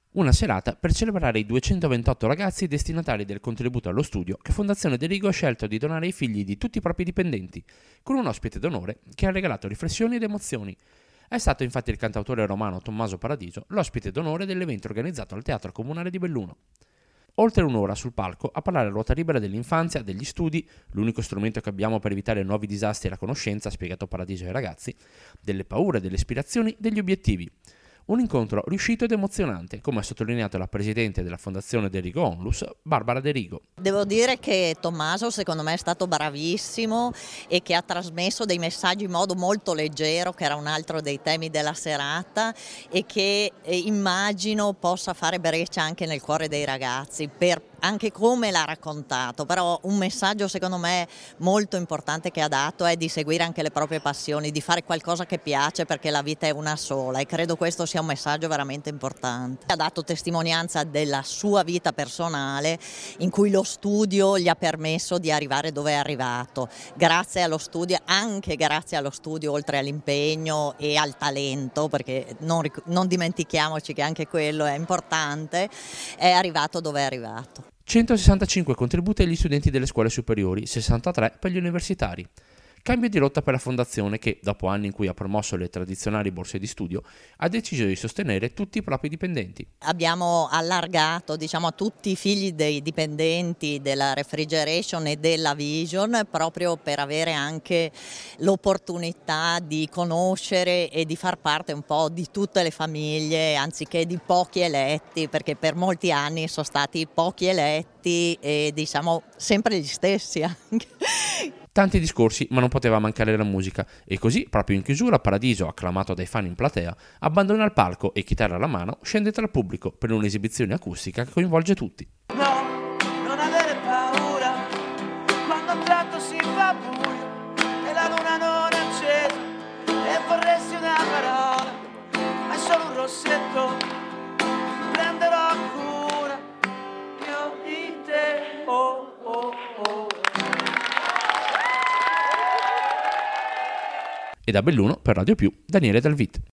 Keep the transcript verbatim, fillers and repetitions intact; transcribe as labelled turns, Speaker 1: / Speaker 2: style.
Speaker 1: Una serata per celebrare i duecentoventotto ragazzi destinatari del contributo allo studio che Fondazione De Rigo ha scelto di donare ai figli di tutti i propri dipendenti, con un ospite d'onore che ha regalato riflessioni ed emozioni. È stato infatti il cantautore romano Tommaso Paradiso l'ospite d'onore dell'evento organizzato al Teatro Comunale di Belluno. Oltre un'ora sul palco a parlare a ruota libera dell'infanzia, degli studi, l'unico strumento che abbiamo per evitare nuovi disastri è la conoscenza, ha spiegato Paradiso ai ragazzi, delle paure, delle aspirazioni, degli obiettivi. Un incontro riuscito ed emozionante, come ha sottolineato la presidente della Fondazione De Rigo Onlus, Barbara De Rigo.
Speaker 2: Devo dire che Tommaso secondo me è stato bravissimo e che ha trasmesso dei messaggi in modo molto leggero, che era un altro dei temi della serata, e che eh, immagino possa fare breccia anche nel cuore dei ragazzi, per anche come l'ha raccontato. Però un messaggio secondo me molto importante che ha dato è di seguire anche le proprie passioni, di fare qualcosa che piace, perché la vita è una sola, e credo questo sia un messaggio veramente importante. Ha dato testimonianza della sua vita personale, in cui lo studio gli ha permesso di arrivare dove è arrivato, grazie allo studio, anche grazie allo studio, oltre all'impegno e al talento, perché non, non dimentichiamoci che anche quello è importante, è arrivato dove è arrivato.
Speaker 1: centosessantacinque contributi agli studenti delle scuole superiori, sessantatré per gli universitari. Cambio di rotta per la fondazione che, dopo anni in cui ha promosso le tradizionali borse di studio, ha deciso di sostenere tutti i propri dipendenti.
Speaker 2: Abbiamo allargato, diciamo, a tutti i figli dei dipendenti della Refrigeration e della Vision, proprio per avere anche l'opportunità di conoscere e di far parte un po' di tutte le famiglie, anziché di pochi eletti, perché per molti anni sono stati pochi eletti e diciamo sempre gli stessi anche.
Speaker 1: Tanti discorsi, ma non poteva mancare la musica, e così, proprio in chiusura, Paradiso, acclamato dai fan in platea, abbandona il palco e, chitarra alla mano, scende tra il pubblico per un'esibizione acustica che coinvolge tutti.
Speaker 3: No, non avere paura, quando un tratto si fa buio e la luna non è accesa e vorresti una parola, ma è solo un rossetto, prenderò cura io di te, oh oh oh.
Speaker 1: E da Belluno, per Radio Più, Daniele Dalvit.